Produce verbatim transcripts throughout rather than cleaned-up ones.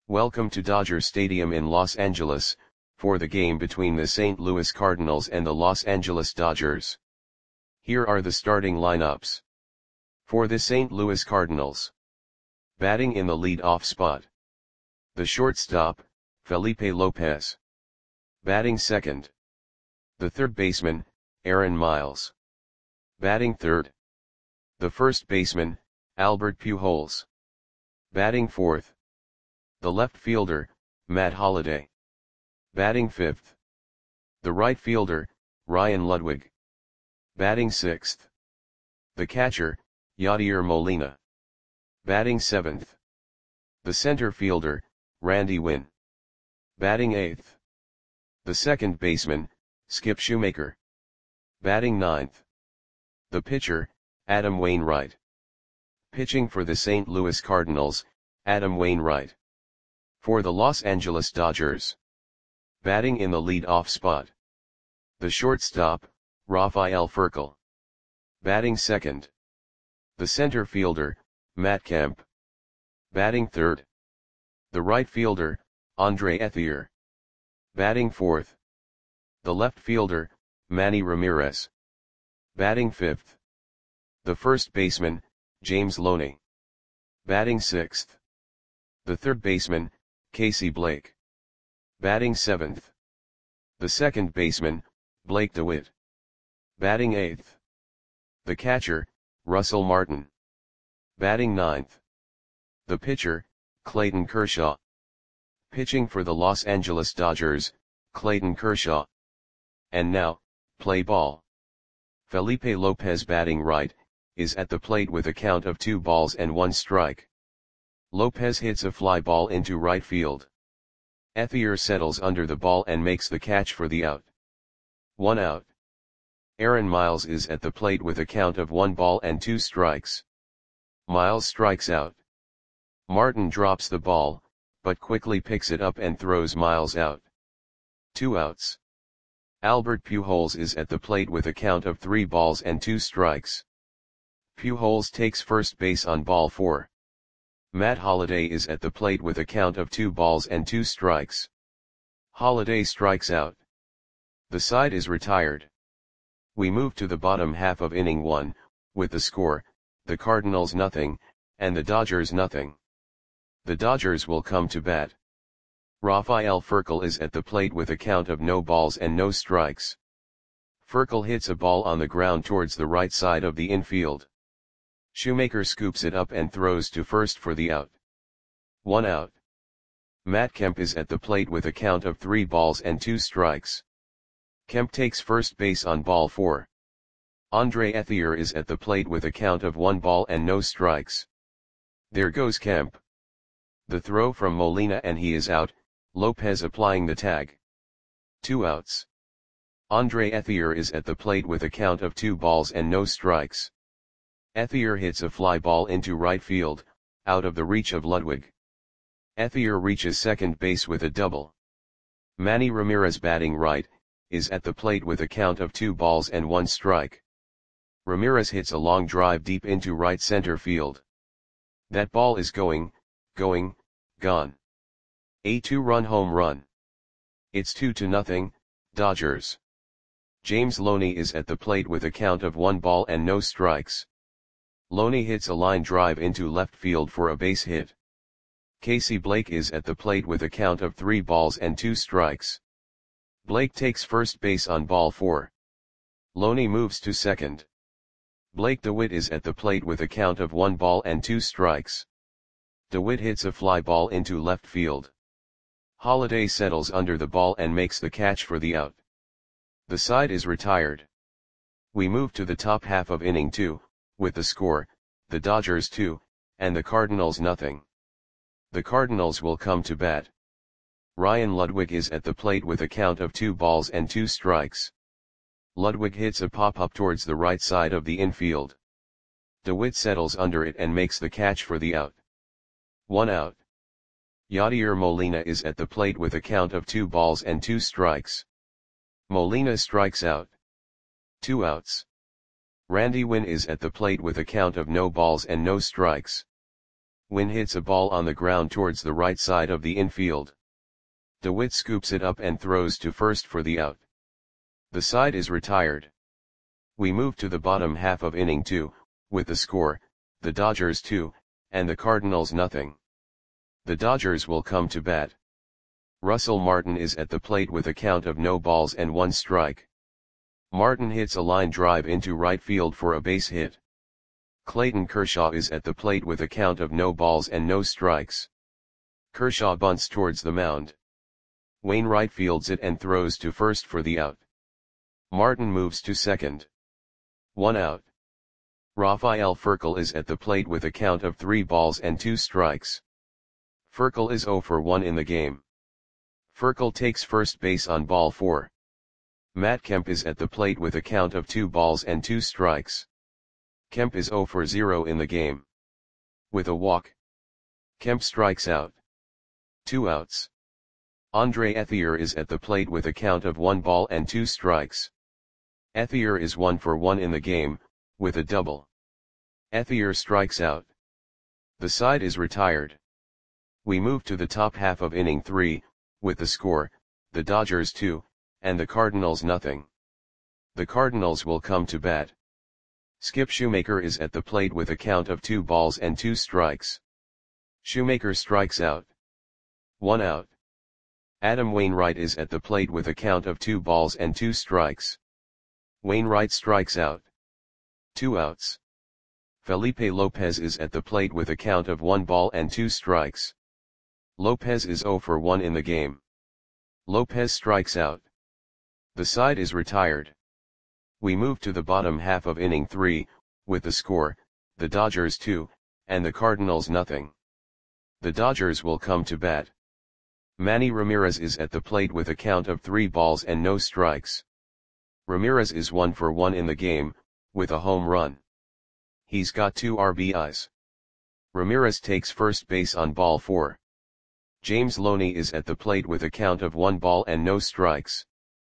Welcome to Dodger Stadium in Los Angeles, for the game between the Saint Louis Cardinals and the Los Angeles Dodgers. Here are the starting lineups. For the Saint Louis Cardinals. Batting in the lead-off spot. The shortstop, Felipe Lopez. Batting second. The third baseman, Aaron Miles. Batting third. The first baseman, Albert Pujols. Batting fourth. The left fielder, Matt Holliday. Batting fifth. The right fielder, Ryan Ludwig. Batting sixth. The catcher, Yadier Molina. Batting seventh. The center fielder, Randy Winn. Batting eighth. The second baseman, Skip Shoemaker. Batting ninth. The pitcher, Adam Wainwright. Pitching for the Saint Louis Cardinals, Adam Wainwright. For the Los Angeles Dodgers. Batting in the lead-off spot. The shortstop, Rafael Furcal. Batting second. The center fielder, Matt Kemp. Batting third. The right fielder, Andre Ethier. Batting fourth. The left fielder, Manny Ramirez. Batting fifth. The first baseman, James Loney. Batting sixth. The third baseman, Casey Blake. Batting seventh. The second baseman, Blake DeWitt. Batting eighth. The catcher, Russell Martin. Batting ninth. The pitcher, Clayton Kershaw. Pitching for the Los Angeles Dodgers, Clayton Kershaw. And now, play ball. Felipe Lopez batting right, is at the plate with a count of two balls and one strike. Lopez hits a fly ball into right field. Ethier settles under the ball and makes the catch for the out. One out. Aaron Miles is at the plate with a count of one ball and two strikes. Miles strikes out. Martin drops the ball, but quickly picks it up and throws Miles out. Two outs. Albert Pujols is at the plate with a count of three balls and two strikes. Pujols takes first base on ball four. Matt Holliday is at the plate with a count of two balls and two strikes. Holliday strikes out. The side is retired. We move to the bottom half of inning one, with the score, the Cardinals nothing, and the Dodgers nothing. The Dodgers will come to bat. Rafael Furcal is at the plate with a count of no balls and no strikes. Furcal hits a ball on the ground towards the right side of the infield. Shoemaker scoops it up and throws to first for the out. One out. Matt Kemp is at the plate with a count of three balls and two strikes. Kemp takes first base on ball four. Andre Ethier is at the plate with a count of one ball and no strikes. There goes Kemp. The throw from Molina and he is out, Lopez applying the tag. Two outs. Andre Ethier is at the plate with a count of two balls and no strikes. Ethier hits a fly ball into right field, out of the reach of Ludwig. Ethier reaches second base with a double. Manny Ramirez batting right, is at the plate with a count of two balls and one strike. Ramirez hits a long drive deep into right center field. That ball is going, going, gone. A two-run home run. It's two to nothing, Dodgers. James Loney is at the plate with a count of one ball and no strikes. Loney hits a line drive into left field for a base hit. Casey Blake is at the plate with a count of three balls and two strikes. Blake takes first base on ball four. Loney moves to second. Blake DeWitt is at the plate with a count of one ball and two strikes. DeWitt hits a fly ball into left field. Holliday settles under the ball and makes the catch for the out. The side is retired. We move to the top half of inning two, with the score, the Dodgers two, and the Cardinals nothing. The Cardinals will come to bat. Ryan Ludwig is at the plate with a count of two balls and two strikes. Ludwig hits a pop-up towards the right side of the infield. DeWitt settles under it and makes the catch for the out. One out. Yadier Molina is at the plate with a count of two balls and two strikes. Molina strikes out. Two outs. Randy Winn is at the plate with a count of no balls and no strikes. Wynn hits a ball on the ground towards the right side of the infield. DeWitt scoops it up and throws to first for the out. The side is retired. We move to the bottom half of inning two, with the score, the Dodgers two, and the Cardinals nothing. The Dodgers will come to bat. Russell Martin is at the plate with a count of no balls and one strike. Martin hits a line drive into right field for a base hit. Clayton Kershaw is at the plate with a count of no balls and no strikes. Kershaw bunts towards the mound. Wainwright fields it and throws to first for the out. Martin moves to second. One out. Rafael Furcal is at the plate with a count of three balls and two strikes. Furcal is zero for one in the game. Furcal takes first base on ball four. Matt Kemp is at the plate with a count of two balls and two strikes. Kemp is zero for zero in the game. With a walk, Kemp strikes out. Two outs. Andre Ethier is at the plate with a count of one ball and two strikes. Ethier is one for one in the game, with a double. Ethier strikes out. The side is retired. We move to the top half of inning three, with the score, the Dodgers two, and the Cardinals nothing. The Cardinals will come to bat. Skip Shoemaker is at the plate with a count of two balls and two strikes. Shoemaker strikes out. One out. Adam Wainwright is at the plate with a count of two balls and two strikes. Wainwright strikes out. Two outs. Felipe Lopez is at the plate with a count of one ball and two strikes. Lopez is zero for one in the game. Lopez strikes out. The side is retired. We move to the bottom half of inning three, with the score, the Dodgers two, and the Cardinals nothing. The Dodgers will come to bat. Manny Ramirez is at the plate with a count of three balls and no strikes. Ramirez is one for one in the game, with a home run. He's got two R B Is. Ramirez takes first base on ball four. James Loney is at the plate with a count of one ball and no strikes.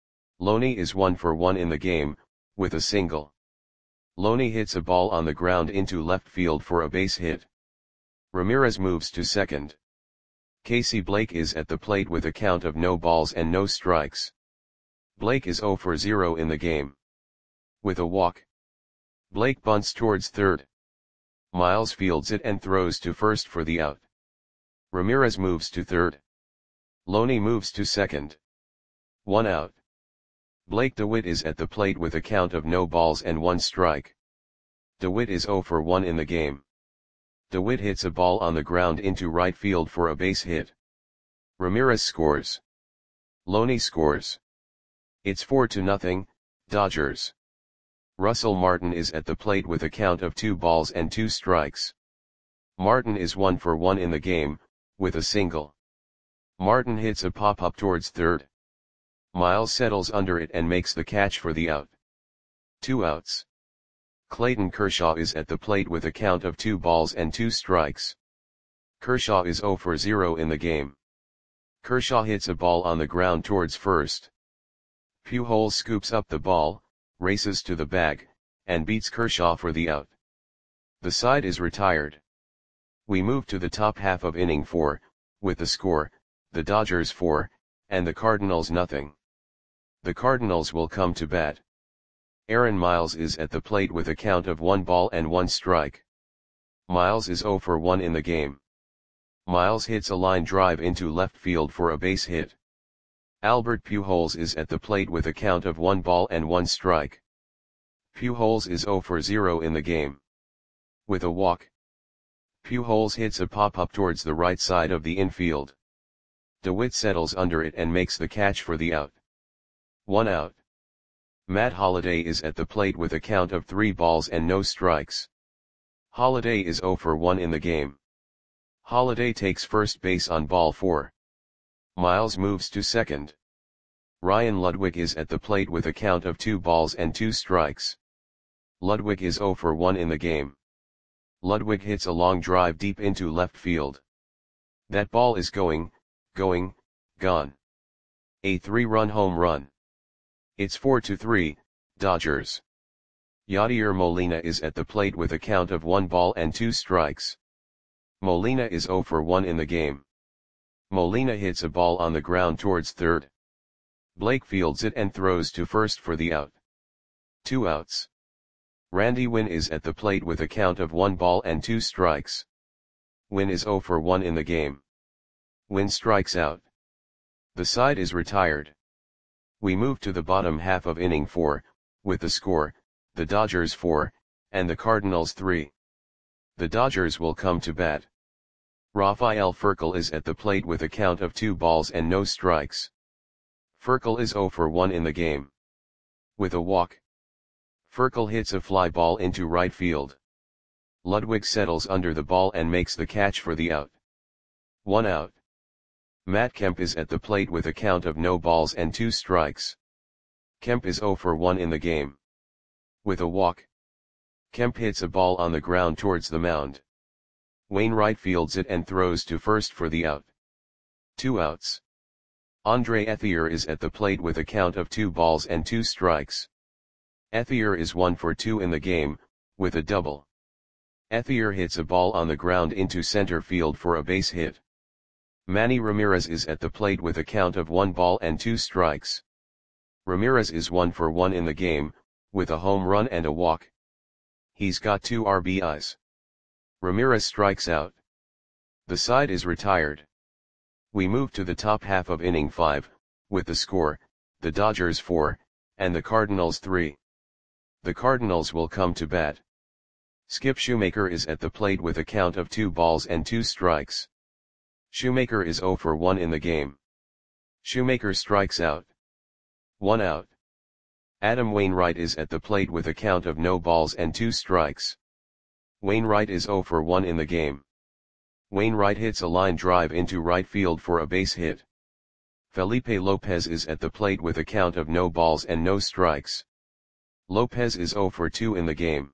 Loney is one for one in the game, with a single. Loney hits a ball on the ground into left field for a base hit. Ramirez moves to second. Casey Blake is at the plate with a count of no balls and no strikes. Blake is zero for zero in the game. With a walk, Blake bunts towards third. Miles fields it and throws to first for the out. Ramirez moves to third. Loney moves to second. One out. Blake DeWitt is at the plate with a count of no balls and one strike. DeWitt is zero for one in the game. DeWitt hits a ball on the ground into right field for a base hit. Ramirez scores. Loney scores. It's four to nothing, Dodgers. Russell Martin is at the plate with a count of two balls and two strikes. Martin is one for one in the game, with a single. Martin hits a pop-up towards third. Miles settles under it and makes the catch for the out. Two outs. Clayton Kershaw is at the plate with a count of two balls and two strikes. Kershaw is zero for zero in the game. Kershaw hits a ball on the ground towards first. Pujols scoops up the ball, races to the bag, and beats Kershaw for the out. The side is retired. We move to the top half of inning four, with the score, the Dodgers four, and the Cardinals nothing. The Cardinals will come to bat. Aaron Miles is at the plate with a count of one ball and one strike. Miles is zero for one in the game. Miles hits a line drive into left field for a base hit. Albert Pujols is at the plate with a count of one ball and one strike. Pujols is zero for zero in the game. With a walk, Pujols hits a pop-up towards the right side of the infield. DeWitt settles under it and makes the catch for the out. One out. Matt Holliday is at the plate with a count of three balls and no strikes. Holliday is zero for one in the game. Holliday takes first base on ball four. Miles moves to second. Ryan Ludwig is at the plate with a count of two balls and two strikes. Ludwig is zero for one in the game. Ludwig hits a long drive deep into left field. That ball is going, going, gone. A three-run home run. It's four to three, Dodgers. Yadier Molina is at the plate with a count of one ball and two strikes. Molina is zero for one in the game. Molina hits a ball on the ground towards third. Blake fields it and throws to first for the out. Two outs. Randy Winn is at the plate with a count of one ball and two strikes. Winn is zero for one in the game. Winn strikes out. The side is retired. We move to the bottom half of inning four, with the score, the Dodgers four, and the Cardinals three. The Dodgers will come to bat. Rafael Furcal is at the plate with a count of two balls and no strikes. Furcal is zero for one in the game. With a walk. Furcal hits a fly ball into right field. Ludwig settles under the ball and makes the catch for the out. One out. Matt Kemp is at the plate with a count of no balls and two strikes. Kemp is zero for one in the game. With a walk. Kemp hits a ball on the ground towards the mound. Wainwright fields it and throws to first for the out. Two outs. Andre Ethier is at the plate with a count of two balls and two strikes. Ethier is one for two in the game, with a double. Ethier hits a ball on the ground into center field for a base hit. Manny Ramirez is at the plate with a count of one ball and two strikes. Ramirez is one for one in the game, with a home run and a walk. He's got two R B Is. Ramirez strikes out. The side is retired. We move to the top half of inning five, with the score, the Dodgers four, and the Cardinals three. The Cardinals will come to bat. Skip Shoemaker is at the plate with a count of two balls and two strikes. Shoemaker is zero for one in the game. Shoemaker strikes out. One out. Adam Wainwright is at the plate with a count of no balls and two strikes. Wainwright is zero for one in the game. Wainwright hits a line drive into right field for a base hit. Felipe Lopez is at the plate with a count of no balls and no strikes. Lopez is zero for two in the game.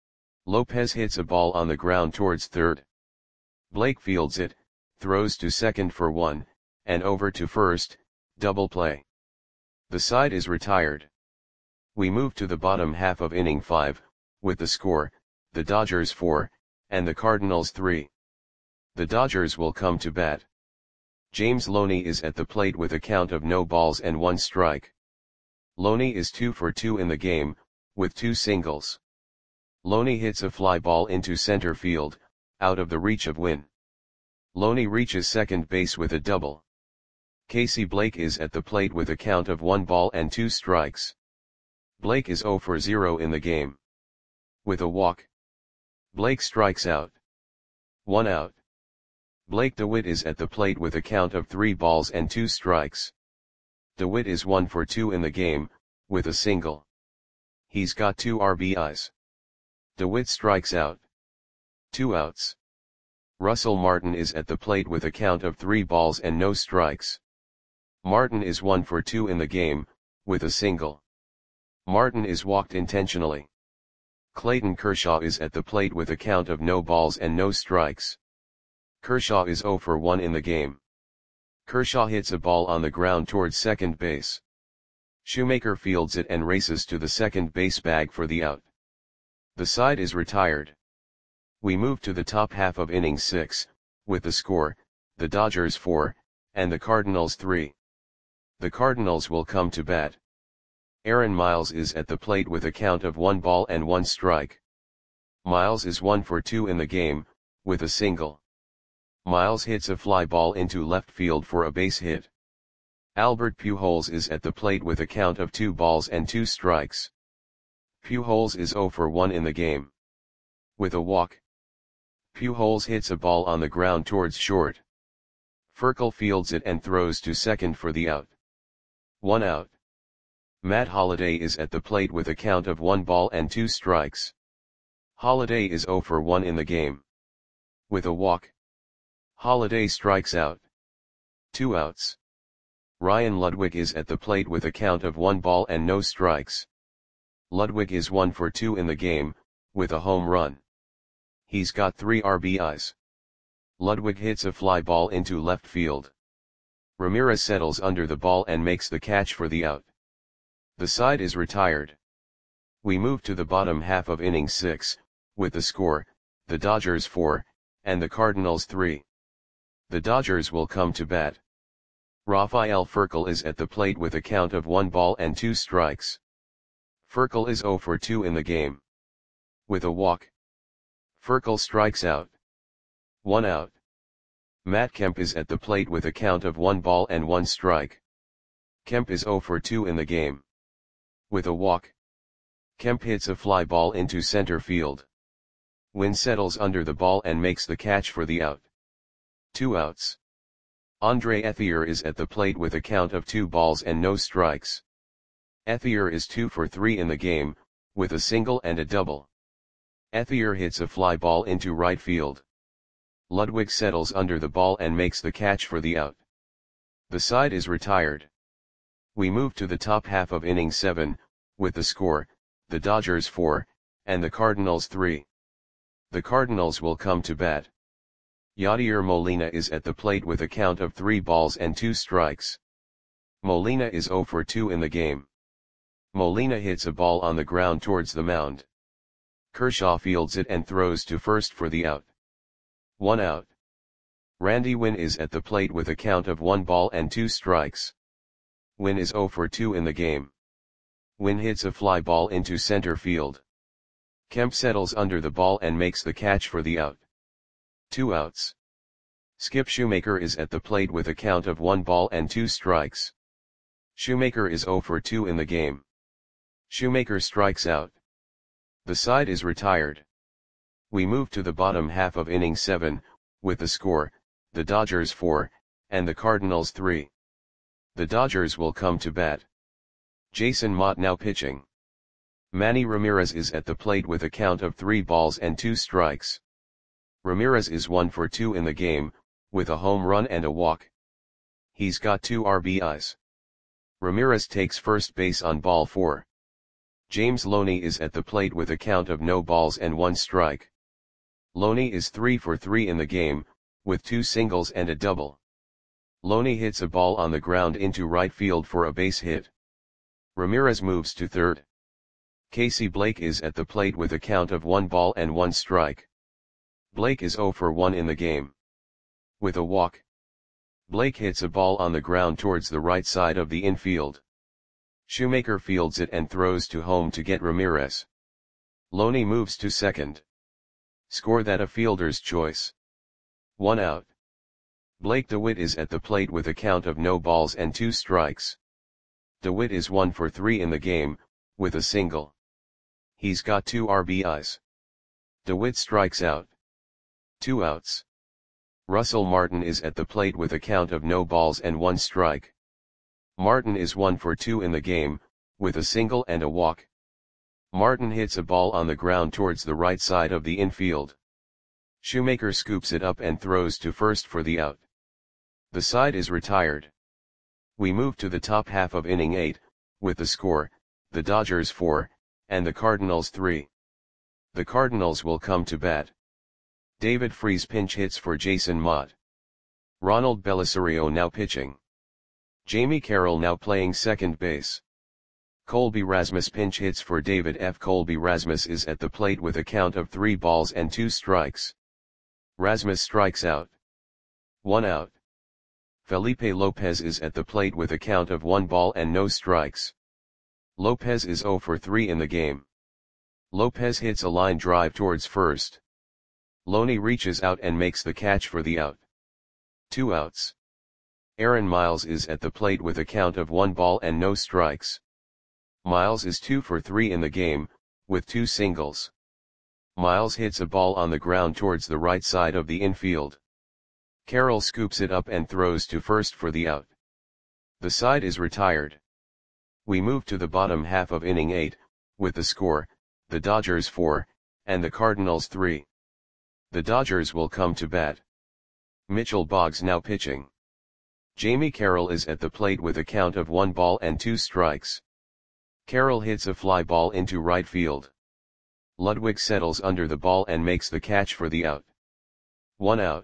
Lopez hits a ball on the ground towards third. Blake fields it, throws to second for one, and over to first, double play. The side is retired. We move to the bottom half of inning five, with the score, the Dodgers four, and the Cardinals three. The Dodgers will come to bat. James Loney is at the plate with a count of no balls and one strike. Loney is two for two in the game, with two singles. Loney hits a fly ball into center field, out of the reach of Winn. Loney reaches second base with a double. Casey Blake is at the plate with a count of one ball and two strikes. Blake is zero for zero in the game. With a walk. Blake strikes out. One out. Blake DeWitt is at the plate with a count of three balls and two strikes. DeWitt is one for two in the game, with a single. He's got two R B Is. DeWitt strikes out. Two outs. Russell Martin is at the plate with a count of three balls and no strikes. Martin is one for two in the game, with a single. Martin is walked intentionally. Clayton Kershaw is at the plate with a count of no balls and no strikes. Kershaw is zero for one in the game. Kershaw hits a ball on the ground towards second base. Shoemaker fields it and races to the second base bag for the out. The side is retired. We move to the top half of inning six, with the score, the Dodgers four, and the Cardinals three. The Cardinals will come to bat. Aaron Miles is at the plate with a count of one ball and one strike. Miles is one for two in the game, with a single. Miles hits a fly ball into left field for a base hit. Albert Pujols is at the plate with a count of two balls and two strikes. Pujols is zero for one in the game. With a walk. Pujols hits a ball on the ground towards short. Furcal fields it and throws to second for the out. One out. Matt Holliday is at the plate with a count of one ball and two strikes. Holliday is zero for one in the game. With a walk. Holliday strikes out. Two outs. Ryan Ludwig is at the plate with a count of one ball and no strikes. Ludwig is one for two in the game, with a home run. He's got three R B Is. Ludwig hits a fly ball into left field. Ramirez settles under the ball and makes the catch for the out. The side is retired. We move to the bottom half of inning six, with the score, the Dodgers four, and the Cardinals three. The Dodgers will come to bat. Rafael Furcal is at the plate with a count of one ball and two strikes. Furcal is zero for two in the game. With a walk. Furcal strikes out. One out. Matt Kemp is at the plate with a count of one ball and one strike. Kemp is zero for two in the game. With a walk. Kemp hits a fly ball into center field. Wynn settles under the ball and makes the catch for the out. Two outs. Andre Ethier is at the plate with a count of two balls and no strikes. Ethier is two for three in the game, with a single and a double. Ethier hits a fly ball into right field. Ludwig settles under the ball and makes the catch for the out. The side is retired. We move to the top half of inning seven, with the score, the Dodgers four, and the Cardinals three. The Cardinals will come to bat. Yadier Molina is at the plate with a count of three balls and two strikes. Molina is zero for two in the game. Molina hits a ball on the ground towards the mound. Kershaw fields it and throws to first for the out. One out. Randy Wynn is at the plate with a count of one ball and two strikes. Wynn is zero for two in the game. Wynn hits a fly ball into center field. Kemp settles under the ball and makes the catch for the out. Two outs. Skip Shoemaker is at the plate with a count of one ball and two strikes. Shoemaker is zero for two in the game. Shoemaker strikes out. The side is retired. We move to the bottom half of inning seven, with the score, the Dodgers four, and the Cardinals three. The Dodgers will come to bat. Jason Motte now pitching. Manny Ramirez is at the plate with a count of three balls and two strikes. Ramirez is one for two in the game, with a home run and a walk. He's got two R B Is. Ramirez takes first base on ball four. James Loney is at the plate with a count of no balls and one strike. Loney is three for three in the game, with two singles and a double. Loney hits a ball on the ground into right field for a base hit. Ramirez moves to third. Casey Blake is at the plate with a count of one ball and one strike. Blake is zero for one in the game. With a walk. Blake hits a ball on the ground towards the right side of the infield. Shoemaker fields it and throws to home to get Ramirez. Loney moves to second. Score that a fielder's choice. One out. Blake DeWitt is at the plate with a count of no balls and two strikes. DeWitt is one for three in the game, with a single. He's got two R B Is. DeWitt strikes out. Two outs. Russell Martin is at the plate with a count of no balls and one strike. Martin is one for two in the game, with a single and a walk. Martin hits a ball on the ground towards the right side of the infield. Shoemaker scoops it up and throws to first for the out. The side is retired. We move to the top half of inning eight, with the score, the Dodgers four, and the Cardinals three. The Cardinals will come to bat. David Freese pinch hits for Jason Motte. Ronald Belisario now pitching. Jamie Carroll now playing second base. Colby Rasmus pinch hits for David F. Colby Rasmus is at the plate with a count of three balls and two strikes. Rasmus strikes out. One out. Felipe Lopez is at the plate with a count of one ball and no strikes. Lopez is zero for three in the game. Lopez hits a line drive towards first. Loney reaches out and makes the catch for the out. Two outs. Aaron Miles is at the plate with a count of one ball and no strikes. Miles is two for three in the game, with two singles. Miles hits a ball on the ground towards the right side of the infield. Carroll scoops it up and throws to first for the out. The side is retired. We move to the bottom half of inning eight, with the score, the Dodgers four, and the Cardinals three. The Dodgers will come to bat. Mitchell Boggs now pitching. Jamie Carroll is at the plate with a count of one ball and two strikes. Carroll hits a fly ball into right field. Ludwig settles under the ball and makes the catch for the out. One out.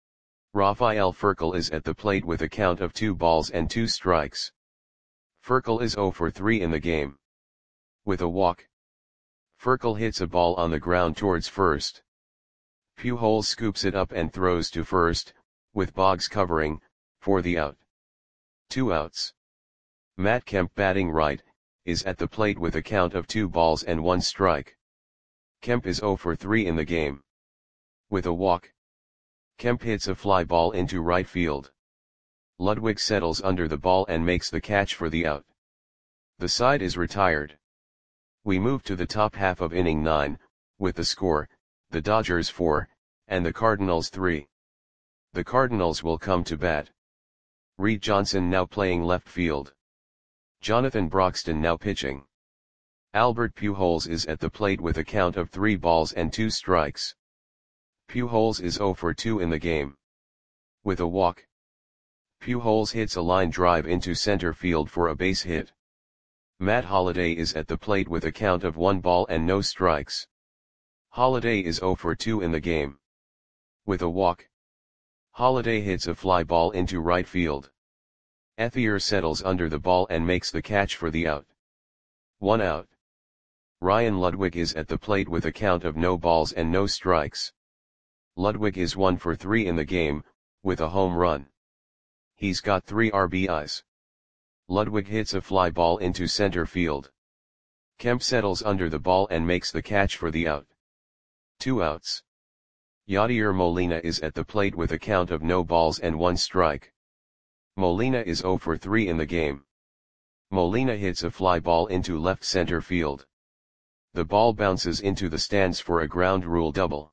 Rafael Furcal is at the plate with a count of two balls and two strikes. Furcal is zero for three in the game. With a walk. Furcal hits a ball on the ground towards first. Pujols scoops it up and throws to first, with Boggs covering, for the out. Two outs. Matt Kemp batting right, is at the plate with a count of two balls and one strike. Kemp is oh for three in the game. With a walk, Kemp hits a fly ball into right field. Ludwig settles under the ball and makes the catch for the out. The side is retired. We move to the top half of inning nine, with the score, the Dodgers four, and the Cardinals three. The Cardinals will come to bat. Reed Johnson now playing left field. Jonathan Broxton now pitching. Albert Pujols is at the plate with a count of three balls and two strikes. Pujols is oh for two in the game. With a walk, Pujols hits a line drive into center field for a base hit. Matt Holliday is at the plate with a count of one ball and no strikes. Holliday is oh for two in the game. With a walk, Holliday hits a fly ball into right field. Ethier settles under the ball and makes the catch for the out. One out. Ryan Ludwig is at the plate with a count of no balls and no strikes. Ludwig is one for three in the game, with a home run. He's got three R B Is. Ludwig hits a fly ball into center field. Kemp settles under the ball and makes the catch for the out. Two outs. Yadier Molina is at the plate with a count of no balls and one strike. Molina is oh for three in the game. Molina hits a fly ball into left center field. The ball bounces into the stands for a ground rule double.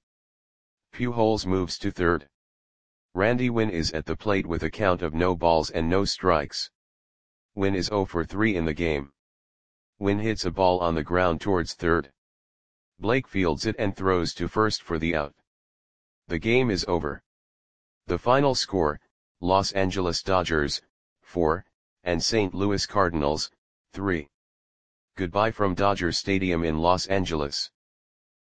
Pujols moves to third. Randy Winn is at the plate with a count of no balls and no strikes. Winn is oh for three in the game. Winn hits a ball on the ground towards third. Blake fields it and throws to first for the out. The game is over. The final score, Los Angeles Dodgers, four, and Saint Louis Cardinals, three. Goodbye from Dodger Stadium in Los Angeles.